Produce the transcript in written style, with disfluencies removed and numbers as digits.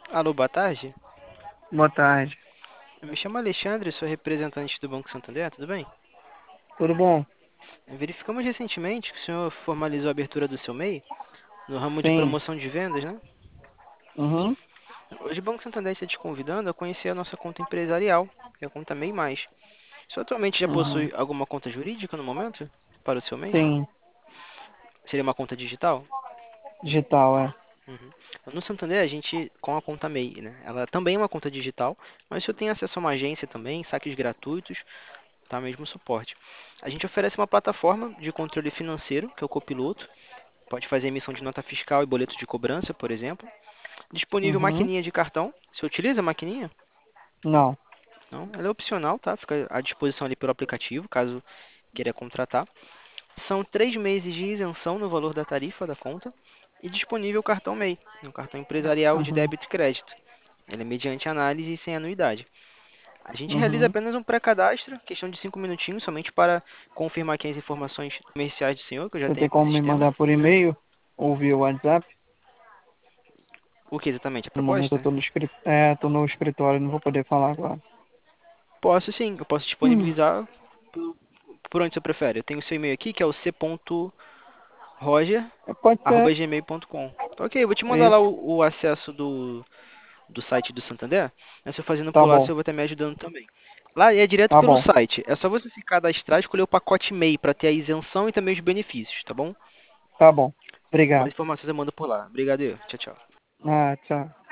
Alô, boa tarde. Boa tarde. Eu me chamo Alexandre, sou representante do Banco Santander, tudo bem? Tudo bom? Verificamos recentemente que o senhor formalizou a abertura do seu MEI no ramo de Sim. promoção de vendas, né? Uhum. Hoje o Banco Santander está te convidando a conhecer a nossa conta empresarial, que é a conta MEI+. O senhor atualmente já Uhum. possui alguma conta jurídica no momento para o seu MEI? Sim. Seria uma conta digital? Digital, é. Uhum. No Santander, a gente, com a conta MEI, né? Ela também é uma conta digital, mas o senhor tem acesso a uma agência também, saques gratuitos, tá? Mesmo suporte. A gente oferece uma plataforma de controle financeiro, que é o Copiloto. Pode fazer emissão de nota fiscal e boleto de cobrança, por exemplo. Disponível Uhum. maquininha de cartão. Você utiliza a maquininha? Não. Não, ela é opcional, tá? Fica à disposição ali pelo aplicativo, caso queira contratar. São 3 meses de isenção no valor da tarifa da conta e disponível o cartão MEI, um cartão empresarial de Uhum. débito e crédito. Ele é mediante análise e sem anuidade. A gente realiza Uhum. apenas um pré-cadastro, questão de 5 minutinhos, somente para confirmar aqui as informações comerciais do senhor, que eu já Você tenho tem aqui no como me sistema. mandar por e-mail ou via WhatsApp? O que exatamente? A No momento eu proposta? tô tô no escritório, não vou poder falar agora. Posso sim, eu posso Hum. disponibilizar por onde você prefere. Eu tenho o seu e-mail aqui, que é o Pode ser. c.roger@gmail.com. Tá, ok, eu vou te mandar lá Isso. o acesso do site do Santander. Né? Se eu fazendo Tá por lá, bom. você vai estar me ajudando também. Lá é direto Tá pelo bom. site. É só você se cadastrar e escolher o pacote MEI para ter a isenção e também os benefícios, tá bom? Tá bom. Mais Obrigado. informações eu mando por lá. Obrigado, tchau, tchau. Ah, tchau.